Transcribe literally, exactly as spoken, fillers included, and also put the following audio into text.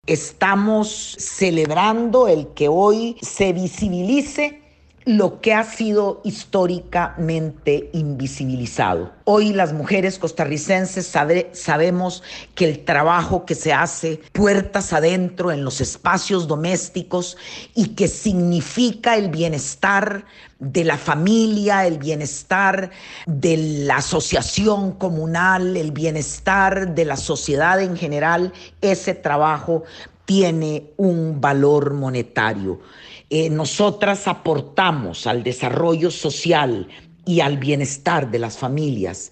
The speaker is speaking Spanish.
Estamos celebrando el que hoy se visibilice lo que ha sido históricamente invisibilizado. Hoy las mujeres costarricenses sabe, sabemos que el trabajo que se hace puertas adentro en los espacios domésticos y que significa el bienestar de la familia, el bienestar de la asociación comunal, el bienestar de la sociedad en general, ese trabajo tiene un valor monetario. Eh, nosotras aportamos al desarrollo social y al bienestar de las familias